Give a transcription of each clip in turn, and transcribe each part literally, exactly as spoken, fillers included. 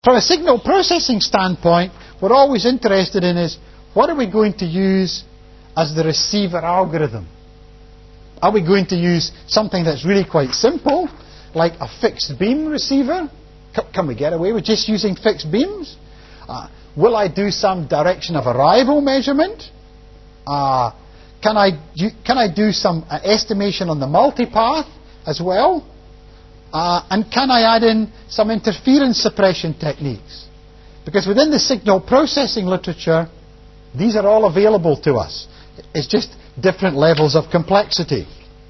From a signal processing standpoint, we're always interested in is, what are we going to use as the receiver algorithm? Are we going to use something that's really quite simple, like a fixed beam receiver? C can we get away with just using fixed beams? Uh, will I do some direction of arrival measurement? Uh, can, I do, can I do some uh, estimation on the multipath as well? Uh, and can I add in some interference suppression techniques? Because within the signal processing literature, these are all available to us. It's just different levels of complexity.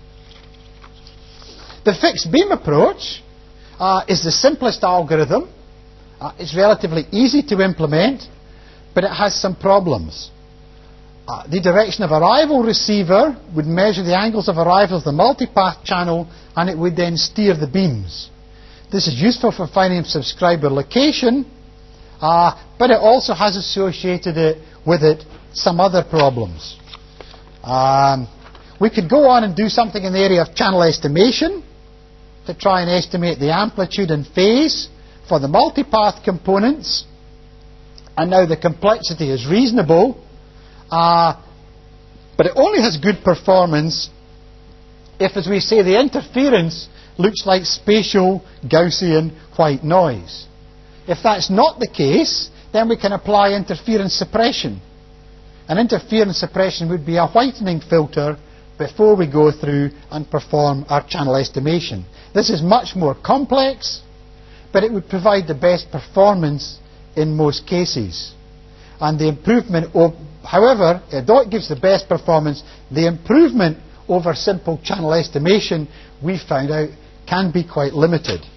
The fixed beam approach uh, is the simplest algorithm. Uh, it's relatively easy to implement, but it has some problems. Uh, the direction of arrival receiver would measure the angles of arrival of the multipath channel, and it would then steer the beams. This is useful for finding subscriber location, uh, but it also has associated it, with it some other problems. Um, we could go on and do something in the area of channel estimation to try and estimate the amplitude and phase for the multipath components. And now the complexity is reasonable, uh, but it only has good performance if, as we say, the interference looks like spatial Gaussian white noise. If that's not the case, then we can apply interference suppression. And interference suppression would be a whitening filter before we go through and perform our channel estimation. This is much more complex, but it would provide the best performance in most cases. And the improvement, of, however, although it gives the best performance, the improvement over simple channel estimation, we found out, can be quite limited.